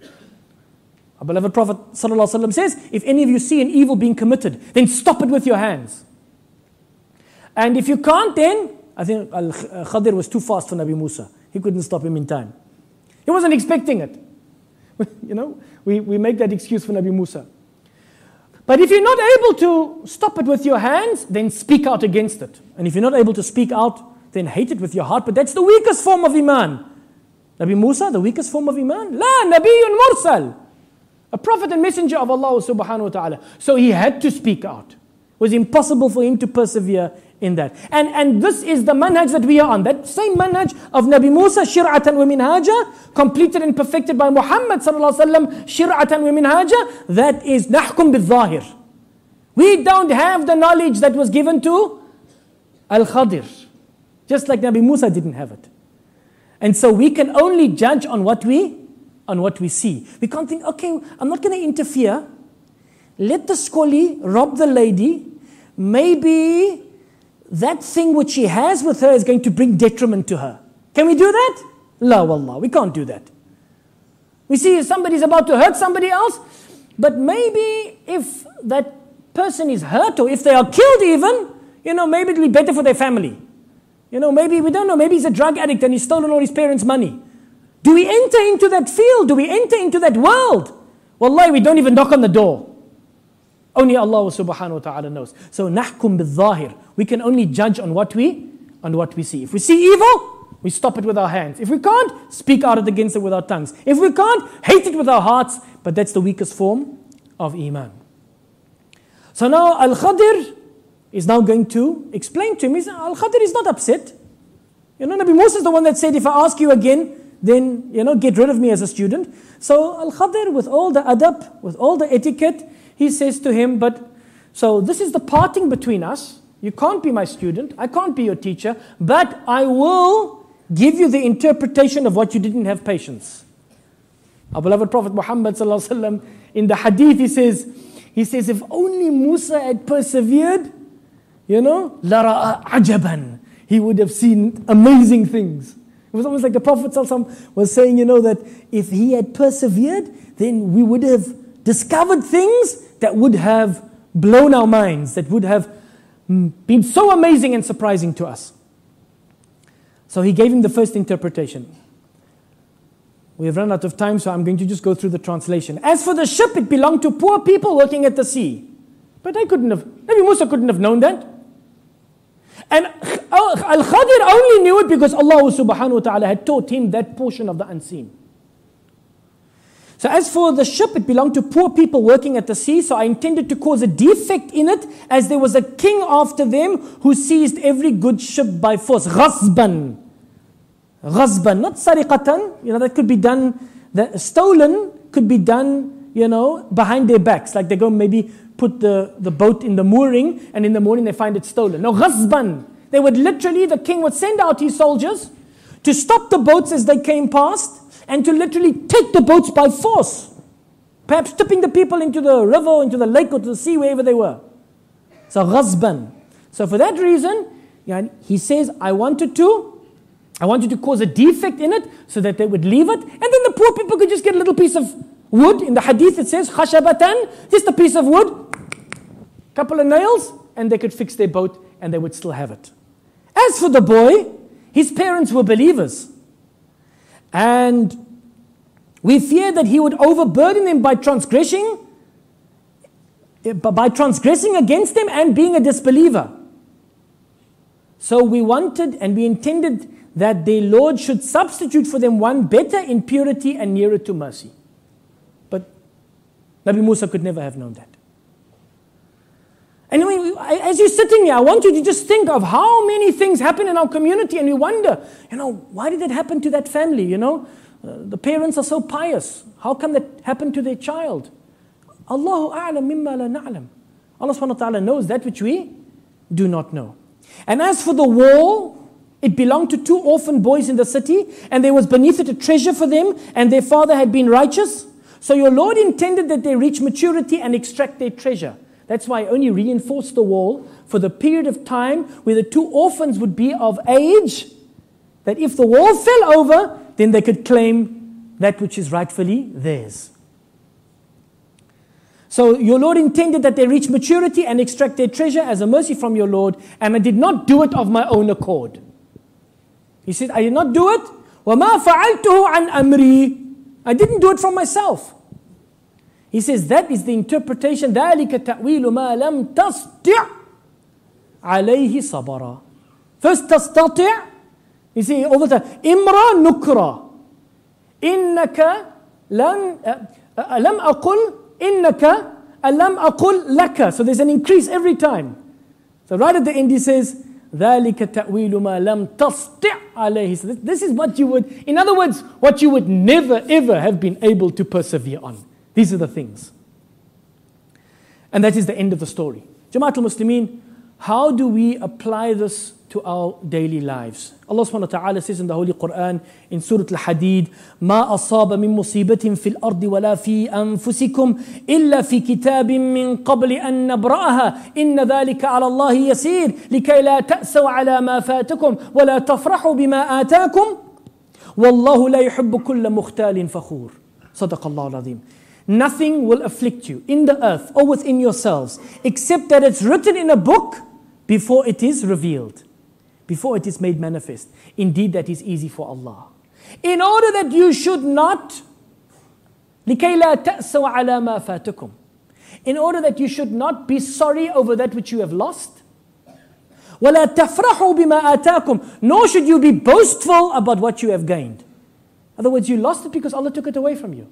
Our beloved Prophet sallallahu alaihi wasallam says, if any of you see an evil being committed, then stop it with your hands. And if you can't, then I think Al-Khadir was too fast for Nabi Musa. He couldn't stop him in time. He wasn't expecting it. You know, we, we make that excuse for Nabi Musa. But if you're not able to stop it with your hands, then speak out against it. And if you're not able to speak out, then hate it with your heart. But that's the weakest form of Iman. Nabi Musa, the weakest form of Iman? La, Nabiyyun Mursal. A prophet and messenger of Allah subhanahu wa ta'ala. So he had to speak out. It was impossible for him to persevere in that. And, and this is the manhaj that we are on. That same manhaj of Nabi Musa, shir'atan wa minhaja, completed and perfected by Muhammad sallallahu alaihi wasallam, shir'atan wa minhaja, that is nahkum bil-zahir. We don't have the knowledge that was given to Al-Khadir. Just like Nabi Musa didn't have it. And so we can only judge on what we, on what we see. We can't think, okay, I'm not going to interfere. Let the skoli rob the lady. Maybe that thing which she has with her is going to bring detriment to her. Can we do that? La wallah, we can't do that. We see somebody's about to hurt somebody else, but maybe if that person is hurt or if they are killed even, you know, maybe it'll be better for their family. You know, maybe, we don't know, maybe he's a drug addict and he's stolen all his parents' money. Do we enter into that field? Do we enter into that world? Wallahi, we don't even knock on the door. Only Allah subhanahu wa ta'ala knows. So nahkum bil-zahir. We can only judge on what we on what we see. If we see evil, we stop it with our hands. If we can't, speak out against it with our tongues. If we can't, hate it with our hearts. But that's the weakest form of Iman. So now Al-Khadir is now going to explain to him. Al-Khadir is not upset. You know, Nabi Musa is the one that said, if I ask you again, then, you know, get rid of me as a student. So Al-Khadir, with all the adab, with all the etiquette, he says to him, but, so this is the parting between us. You can't be my student. I can't be your teacher. But I will give you the interpretation of what you didn't have patience. Our beloved Prophet Muhammad sallallahu alaihi wasallam, in the hadith, he says, he says, if only Musa had persevered, you know, لَرَأَ عَجَبًا. He would have seen amazing things. It was almost like the Prophet sallallahu alaihi wasallam was saying, you know, that if he had persevered, then we would have discovered things that would have blown our minds, that would have been so amazing and surprising to us. So he gave him the first interpretation. We have run out of time, so I'm going to just go through the translation. As for the ship, it belonged to poor people working at the sea. But I couldn't have, Nabi Musa couldn't have known that. And Al-Khadir only knew it because Allah subhanahu wa ta'ala had taught him that portion of the unseen. So as for the ship, it belonged to poor people working at the sea. So I intended to cause a defect in it, as there was a king after them who seized every good ship by force. Ghazban. Ghazban, not sariqatan. You know, that could be done, the stolen could be done, you know, behind their backs. Like they go maybe put the, the boat in the mooring and in the morning they find it stolen. No, ghazban. They would literally, the king would send out his soldiers to stop the boats as they came past, and to literally take the boats by force. Perhaps tipping the people into the river, into the lake, or to the sea, wherever they were. So ghazban. So for that reason, he says, I wanted to, I wanted to cause a defect in it so that they would leave it. And then the poor people could just get a little piece of wood. In the hadith it says, khashabatan, just a piece of wood, couple of nails, and and they could fix their boat and they would still have it. As for the boy, his parents were believers. And we fear that he would overburden them by transgressing, by transgressing against them and being a disbeliever. So we wanted and we intended that their Lord should substitute for them one better in purity and nearer to mercy. But Nabi Musa could never have known that. And as you're sitting here, I want you to just think of how many things happen in our community, and we wonder, you know, why did that happen to that family? You know, uh, the parents are so pious. How come that happened to their child? Allahu a'lam mimma la na'lam. Allah subhanahu wa ta'ala knows that which we do not know. And as for the wall, it belonged to two orphan boys in the city, and there was beneath it a treasure for them, and their father had been righteous. So your Lord intended that they reach maturity and extract their treasure. That's why I only reinforced the wall for the period of time where the two orphans would be of age, that if the wall fell over, then they could claim that which is rightfully theirs. So your Lord intended that they reach maturity and extract their treasure as a mercy from your Lord, and I did not do it of my own accord. He said, I did not do it. وَمَا فَعَلْتُهُ عَنْ أَمْرِي. I didn't do it from myself. He says that is the interpretation. ذَلِكَ تَأْوِيلُ مَا لَمْ تَسْطِعْ عَلَيْهِ صَبَرًا. First تَسْتَطِعْ. You see all the time. إِمْرَا نُكْرَا. إِنَّكَ لَمْ لَمْ أَقُلْ إِنَّكَ أَلَمْ أَقُلْ لَكَ. So there's an increase every time. So right at the end he says, ذَلِكَ تَأْوِيلُ مَا لَمْ تَسْطِعْ عَلَيْهِ. So this is what you would, in other words, what you would never ever have been able to persevere on. These are the things. And that is the end of the story. Jama'at al-Muslimin, how do we apply this to our daily lives? Allah subhanahu wa ta'ala says in the Holy Quran, in Surah Al-Hadid, مَا أَصَابَ مِن مُصِيبَةٍ فِي الْأَرْضِ وَلَا فِي أَنفُسِكُمْ إِلَّا فِي كِتَابٍ مِّن قَبْلِ أَن نَّبْرَأَهَا إِنَّ ذَلِكَ عَلَى اللَّهِ يَسِيرٌ لِكَيْ لَا تَأْسَوْا عَلَى مَا فَاتَكُمْ وَلَا تَفْرَحُوا بِمَا آتَاكُمْ وَاللَّهُ لَا يُحِبُّ كُلَّ مُخْتَالٍ فَخُورٍ. صدق الله العظيم. Nothing will afflict you in the earth or within yourselves except that it's written in a book before it is revealed, before it is made manifest. Indeed, that is easy for Allah. In order that you should not, لِكَيْ لَا تَأْسَوْا عَلَى مَا فَاتَكُمْ. In order that you should not be sorry over that which you have lost. وَلَا تَفْرَحُوا بِمَا آتَاكُمْ. Nor should you be boastful about what you have gained. In other words, you lost it because Allah took it away from you.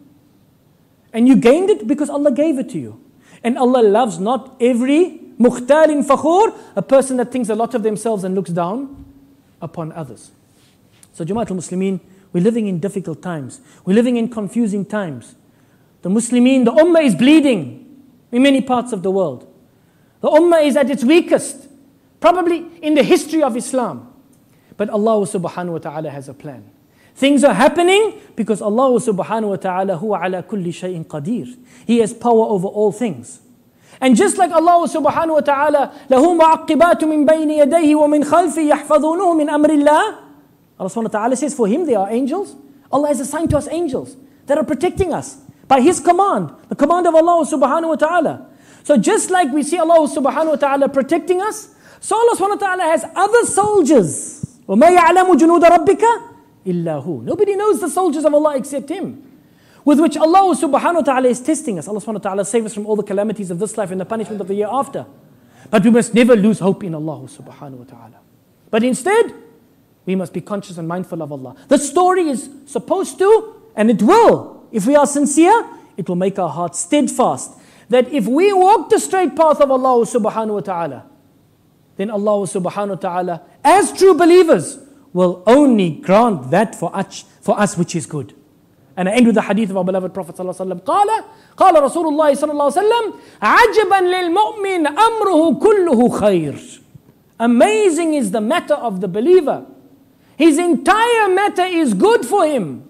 And you gained it because Allah gave it to you. And Allah loves not every mukhtalin fakhur, a person that thinks a lot of themselves and looks down upon others. So Jama'at al-Muslimin, we're living in difficult times. We're living in confusing times. The Muslimin, the Ummah is bleeding in many parts of the world. The Ummah is at its weakest, probably in the history of Islam. But Allah subhanahu wa ta'ala has a plan. Things are happening because Allah subhanahu wa ta'ala huwa ala kulli shay'in qadir. He has power over all things. And just like Allah subhanahu wa ta'ala له معقبات من بين يديه ومن خلفه يحفظونه من أمر الله. Allah subhanahu wa ta'ala says for Him they are angels. Allah has assigned to us angels that are protecting us by His command, the command of Allah subhanahu wa ta'ala. So just like we see Allah subhanahu wa ta'ala protecting us, so Allah subhanahu wa ta'ala has other soldiers. وَمَا يَعْلَمُ جُنُودَ رَبِّكَ إِلَّا هُ. Nobody knows the soldiers of Allah except Him, with which Allah subhanahu wa ta'ala is testing us. Allah subhanahu wa ta'ala save us from all the calamities of this life and the punishment of the year after. But we must never lose hope in Allah subhanahu wa ta'ala. But instead, we must be conscious and mindful of Allah. The story is supposed to, and it will, if we are sincere, it will make our hearts steadfast. That if we walk the straight path of Allah subhanahu wa ta'ala, then Allah subhanahu wa ta'ala, as true believers, will only grant that for us, for us which is good. And I end with the hadith of our beloved Prophet sallallahu alaihi wasallam. قال قال رسول الله صلى الله عليه وسلم عجبا للمؤمن أمره كله خير. Amazing is the matter of the believer. His entire matter is good for him.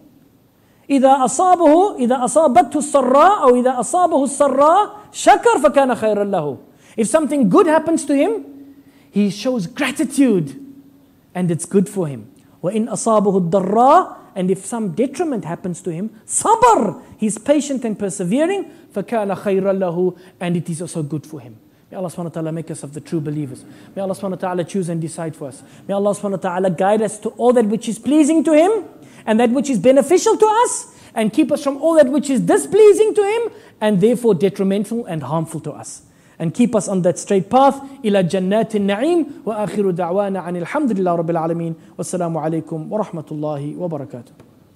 إذا أصابه إذا أصابته السراء أو إذا أصابه السراء شكر فكان خيرا له. If something good happens to him, he shows gratitude. And it's good for him. وَإِنْ أَصَابَهُ الضَّرَّاء. And if some detriment happens to him, sabr, he's patient and persevering, فَكَانَ خَيْرًا لَهُ. And it is also good for him. May Allah subhanahu wa ta'ala make us of the true believers. May Allah subhanahu wa ta'ala choose and decide for us. May Allah subhanahu wa ta'ala guide us to all that which is pleasing to Him and that which is beneficial to us, and keep us from all that which is displeasing to Him and therefore detrimental and harmful to us. And keep us on that straight path. إلى جنات النعيم وآخر دعوانا عن الحمد لله رب العالمين والسلام عليكم ورحمة الله وبركاته.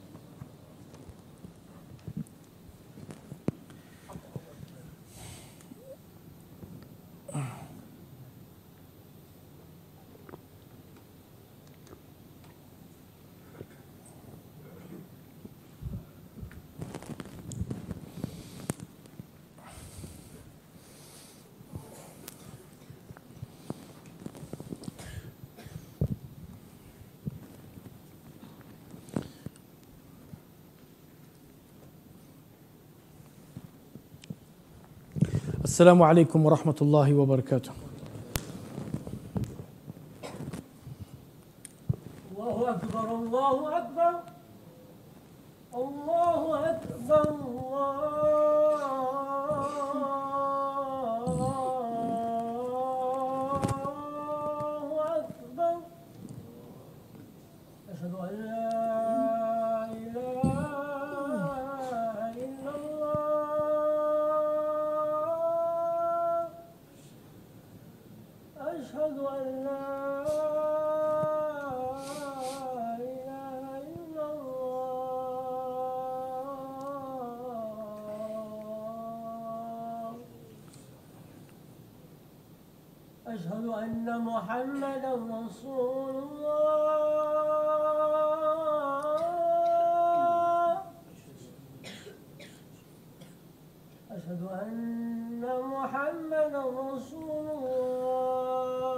السلام عليكم ورحمة الله وبركاته. الله أكبر الله أكبر الله أكبر الله أكبر أشهد أن لا أشهد أن لا إله إلا الله أشهد أن محمدا رسول الله أشهد أن محمدا رسول الله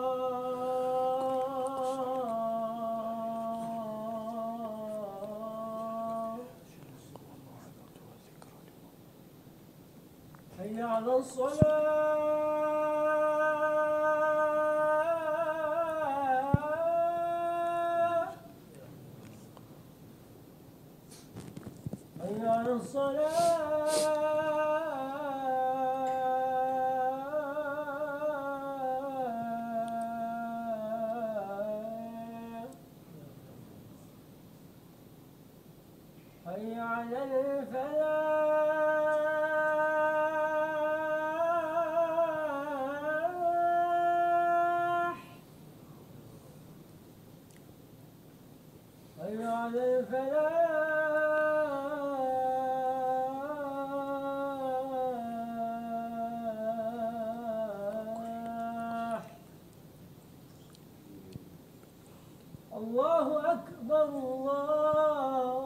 حي على الصلاة حي على الصلاة حي على الفلاح حي على الفلاح الله أكبر الله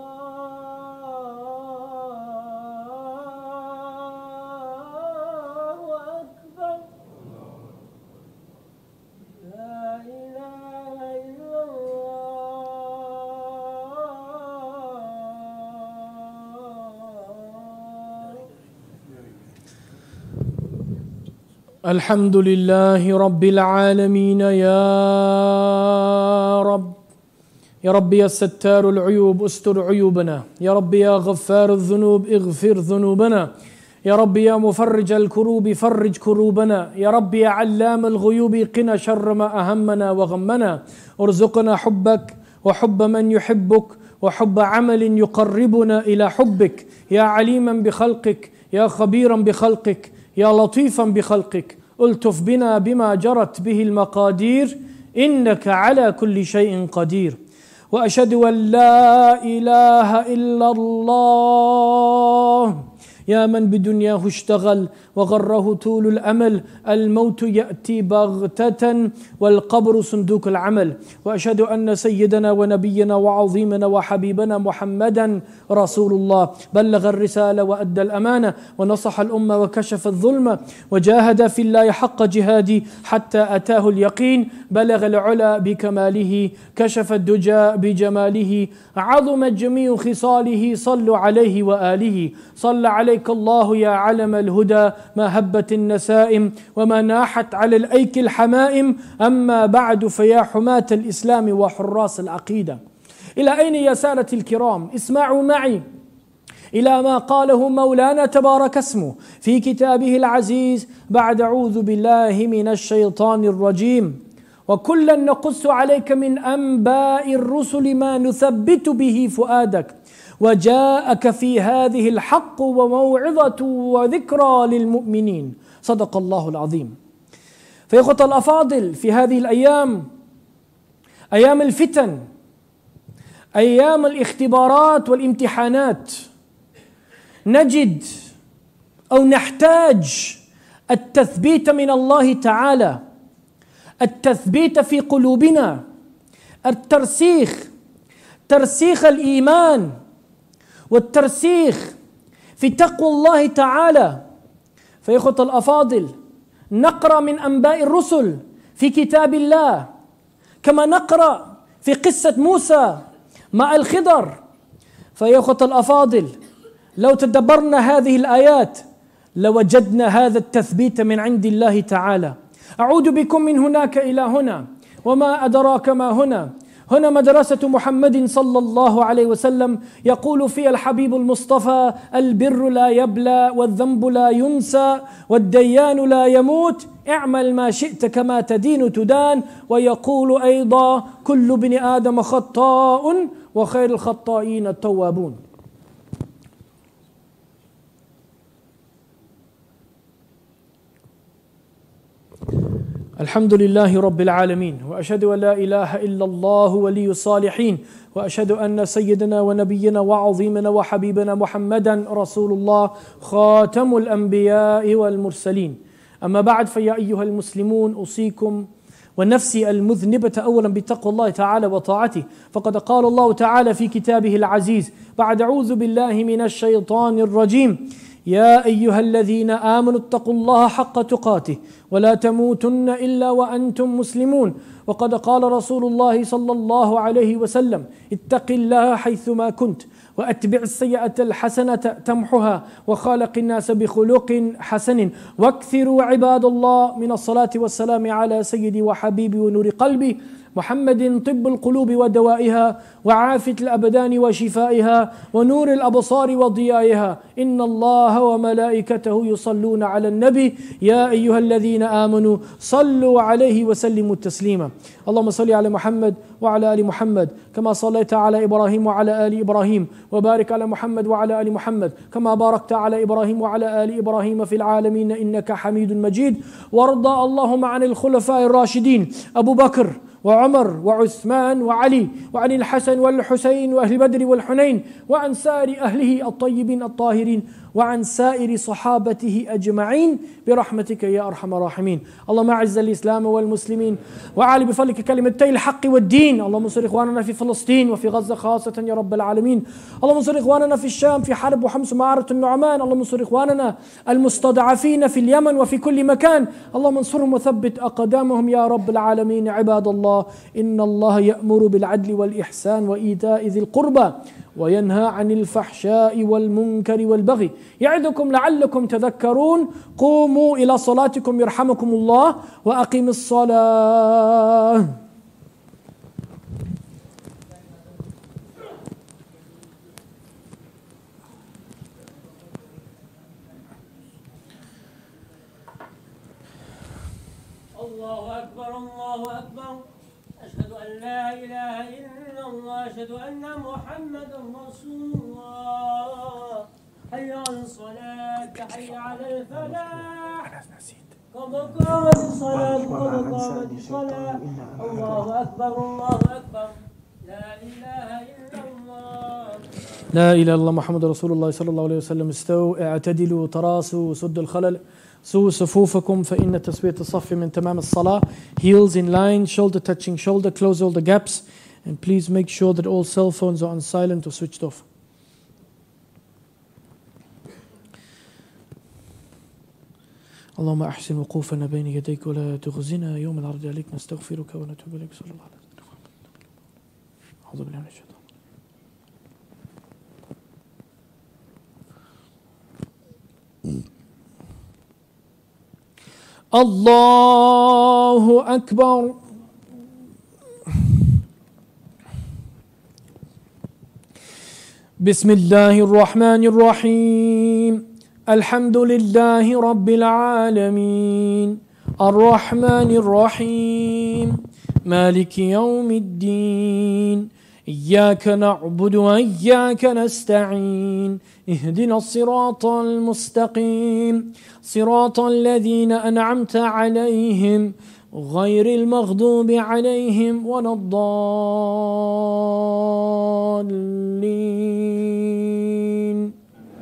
الحمد لله رب العالمين يا رب. يا رب يا ستار العيوب استر عيوبنا. يا رب يا غفار الذنوب اغفر ذنوبنا. يا رب يا مفرج الكروب فرج كروبنا. يا رب يا علام الغيوب قنا شر ما أهمنا وغمنا. ارزقنا حبك وحب من يحبك وحب عمل يقربنا إلى حبك. يا عليما بخلقك يا خبيرا بخلقك يا لطيفا بخلقك التف بنا بما جرت به المقادير إنك على كل شيء قدير. وأشهد أن لا إله إلا الله يا من بدنياه اشتغل وغره طول الأمل. الموت يأتي بغتة والقبر صندوق العمل. وأشهد أن سيدنا ونبينا وعظيمنا وحبيبنا محمدا رسول الله بلغ الرسالة وأدى الأمانة ونصح الأمة وكشف الظلمة وجاهد في الله حق جهاده حتى أتاه اليقين. بلغ العلا بكماله كشف الدجى بجماله عظمت جميع خصاله. صلوا عليه وآله. صلى عليك الله يا علم الهدى ما هبت النسائم وما ناحت على الأيك الحمائم. أما بعد فيا حماة الإسلام وحراس العقيدة، إلى أين يا سادة الكرام؟ اسمعوا معي إلى ما قاله مولانا تبارك اسمه في كتابه العزيز بعد أعوذ بالله من الشيطان الرجيم: وكلا نقص عليك من أنباء الرسل ما نثبت به فؤادك وجاءك في هذه الحق وموعظة وذكرى للمؤمنين. صدق الله العظيم. فيا إخوة الأفاضل، في هذه الأيام، أيام الفتن، أيام الاختبارات والامتحانات، نجد أو نحتاج التثبيت من الله تعالى، التثبيت في قلوبنا، الترسيخ، ترسيخ الإيمان والترسيخ في تقوى الله تعالى. فيا إخوة الأفاضل، نقرأ من أنباء الرسل في كتاب الله كما نقرأ في قصة موسى مع الخضر. فيا إخوة الأفاضل، لو تدبرنا هذه الآيات لوجدنا هذا التثبيت من عند الله تعالى. أعود بكم من هناك إلى هنا، وما أدراك ما هنا. هنا مدرسة محمد صلى الله عليه وسلم، يقول فيها الحبيب المصطفى: البر لا يبلى والذنب لا ينسى والديان لا يموت، اعمل ما شئت كما تدين تدان. ويقول أيضا: كل ابن آدم خطاء وخير الخطائين التوابون. الحمد لله رب العالمين، وأشهد أن لا إله إلا الله ولي الصالحين، وأشهد أن سيدنا ونبينا وعظيمنا وحبيبنا محمدا رسول الله خاتم الأنبياء والمرسلين. أما بعد، فيا أيها المسلمون، أوصيكم ونفسي المذنبة أولا بتقوى الله تعالى وطاعته. فقد قال الله تعالى في كتابه العزيز بعد أعوذ بالله من الشيطان الرجيم: يا أيها الذين آمنوا اتقوا الله حق تقاته ولا تموتن إلا وأنتم مسلمون. وقد قال رسول الله صلى الله عليه وسلم: اتق الله حيثما كنت وأتبع السيئة الحسنة تمحها وخالق الناس بخلق حسن واكثروا عباد الله من الصلاة والسلام على سيدي وحبيبي ونور قلبي محمد، طب القلوب ودوائها وعافية الأبدان وشفائها ونور الأبصار وضيائها. إن الله وملائكته يصلون على النبي يا أيها الذين آمنوا صلوا عليه وسلموا تسليما. اللهم صل على محمد وعلى آل محمد كما صليت على إبراهيم وعلى آل إبراهيم، وبارك على محمد وعلى آل محمد كما باركت على إبراهيم وعلى آل إبراهيم في العالمين إنك حميد مجيد. وارضى اللهم عن الخلفاء الراشدين أبو بكر وعمر وعثمان وعلي، وعن الحسن والحسين وأهل بدر والحنين، وعن سائر أهله الطيبين الطاهرين، وعن سائر صحابته أجمعين برحمتك يا أرحم الراحمين. اللهم أعز الإسلام والمسلمين وأعلي بفضلك كلمتي الحق والدين. اللهم انصر إخواننا في فلسطين وفي غزة خاصة يا رب العالمين. اللهم انصر إخواننا في الشام في حرب وحمص ومعرة النعمان. اللهم انصر إخواننا المستضعفين في اليمن وفي كل مكان. اللهم انصرهم وثبت أقدامهم يا رب العالمين. عباد الله، إن الله يأمر بالعدل والإحسان وإيتاء ذي القربى وينهى عن الفحشاء والمنكر والبغي يعظكم لعلكم تذكرون. قوموا إلى صلاتكم يرحمكم الله وأقم الصلاة. الله أكبر الله أكبر، أشهد أن لا إله إلا الله، أشهد أن محمدا رسول الله. حي على الصلاة، حي على الفلاح، قد قامت الصلاة، قد قامت الصلاة. الله أكبر الله أكبر، لا إله إلا الله. لا إله إلا الله محمد رسول الله صلى الله عليه وسلم. استووا، اعتدلوا، تراصوا، سدوا الخلل، سووا صفوفكم فإن تسوية الصف من تمام الصلاة. Heels in line, shoulder touching shoulder, close all the gaps, and please make sure that all cell phones are on silent or switched off. اللهم أحسن وقوفنا بين يديك ولا تخزنا يوم العرض عليك. نستغفرك ونتوب إليك. صلى الله عليه وسلم. أعوذ بالله من الشيطان. الله أكبر. بسم الله الرحمن الرحيم الحمد لله رب العالمين الرحمن الرحيم مالك يوم الدين إياك نعبد وإياك نستعين اهدنا الصراط المستقيم صراط الذين أنعمت عليهم غير المغضوب عليهم ولا الضالين.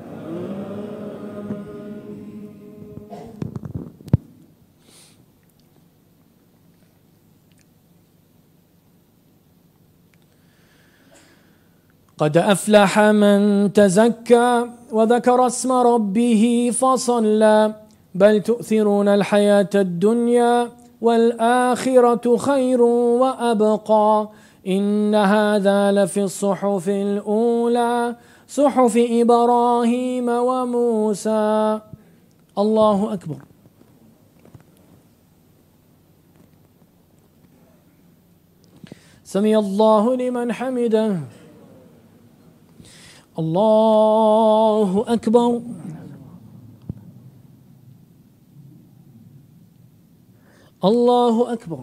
قد أفلح من تزكى وذكر اسم ربه فصلى بل تؤثرون الحياة الدنيا والآخرة خير وأبقى إن هذا لفي الصحف الأولى صحف إبراهيم وموسى. الله أكبر. سمع الله لمن حمده. الله أكبر. الله أكبر.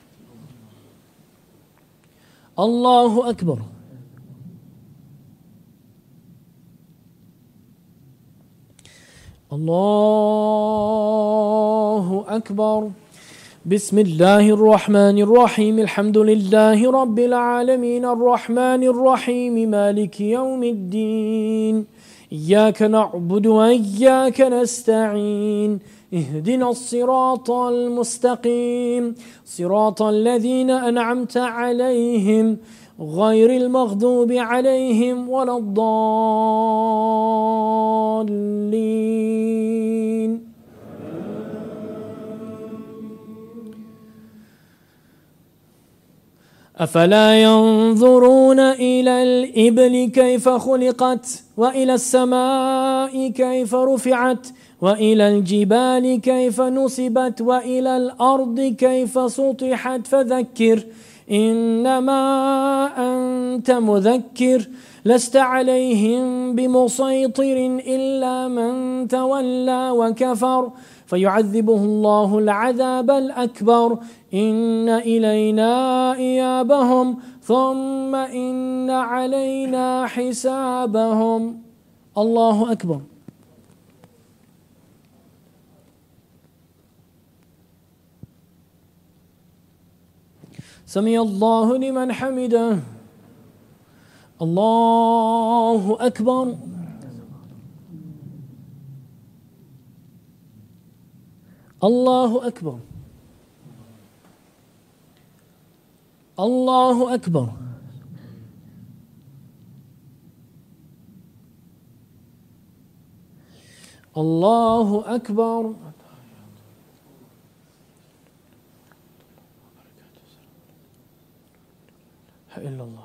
الله أكبر. الله أكبر. بسم الله الرحمن الرحيم الحمد لله رب العالمين الرحمن الرحيم مالك يوم الدين إياك نعبد وإياك نستعين اهدنا الصراط المستقيم صراط الذين أنعمت عليهم غير المغضوب عليهم ولا الضالين. أفلا ينظرون إلى الإبل كيف خلقت وإلى السماء كيف رفعت وإلى الجبال كيف نصبت وإلى الأرض كيف سطحت فذكر إنما أنت مذكر لست عليهم بمسيطر إلا من تولى وكفر فيعذبه الله العذاب الأكبر إن إلينا إيابهم ثم إن علينا حسابهم. الله أكبر. سمع الله لمن حمده. الله أكبر. الله أكبر. الله أكبر. الله أكبر. إلا الله.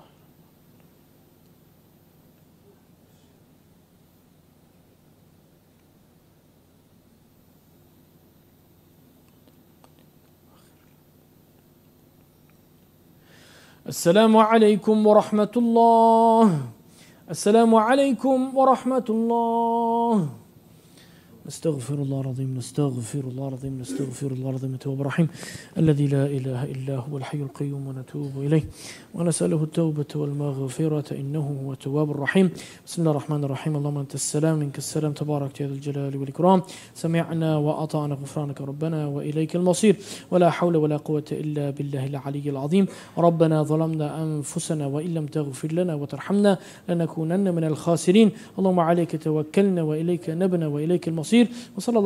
السلام عليكم ورحمة الله. السلام عليكم ورحمة الله. نستغفر الله العظيم نستغفر الله العظيم نستغفر الله العظيم التواب الرحيم الذي لا إله إلا هو الحي القيوم ونتوب إليه ونسأله التوبة والمغفرة إنه هو التواب الرحيم. بسم الله الرحمن الرحيم. اللهم أنت السلام منك السلام تبارك يا ذا الجلال والإكرام. سمعنا وأطعنا غفرانك ربنا وإليك المصير ولا حول ولا قوة إلا بالله العلي العظيم. ربنا ظلمنا أنفسنا وإن لم تغفر لنا وترحمنا لنكونن من الخاسرين. اللهم عليك توكلنا وإليك نبنا وإليك المصير. وصلى الله